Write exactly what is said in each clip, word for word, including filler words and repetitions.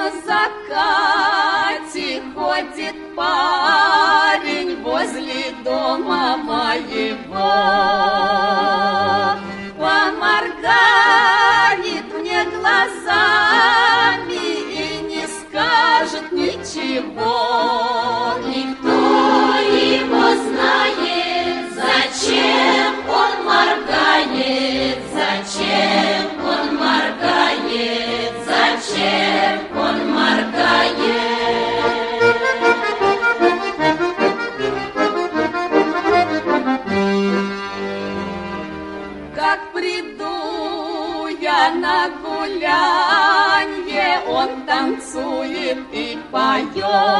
на закате ходит парень возле дома моего. Поморгает мне глазами и не скажет ничего. Никто его знает, зачем он моргает, зачем он моргает, зачем он моргает. Как приду я на гулянье, он танцует и поет.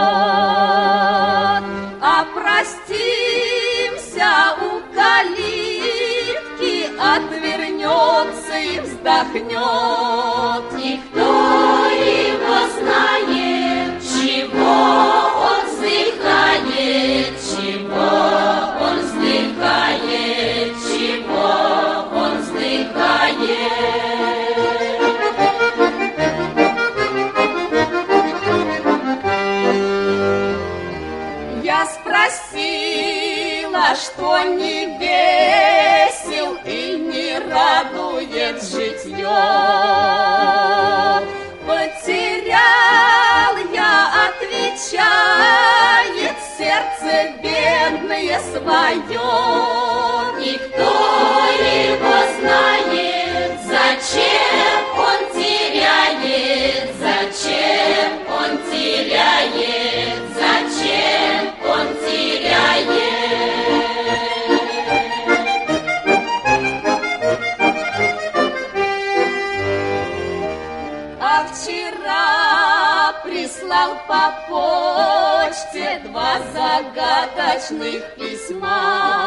А простимся у калитки, отвернется и вздохнет. Никто его знает, чего он вздыхает, чего он вздыхает, чего он вздыхает. Я спросила, что не весел и не радует житье. Потерял я, отвечает, сердце бедное свое. Никто его знает, зачем он теряет, зачем он теряет, зачем он теряет. А вчера прислал по почте два загадочных письма.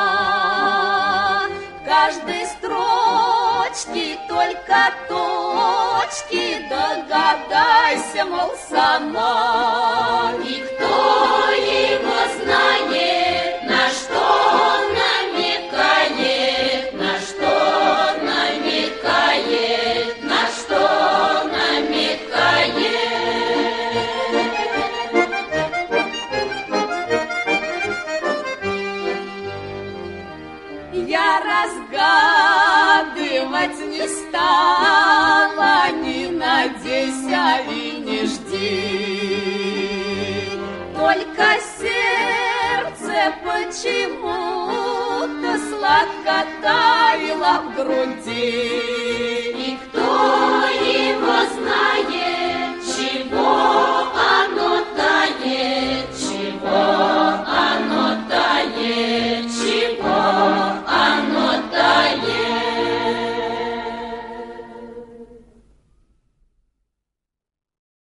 В каждой строчке только точки, догадайся, мол, сама. Никто его знает, на что он намекает, на что намекает, на что намекает. Я разгадывать не стала, не надейся и не жди. Только сердце почему-то сладко таяло в груди.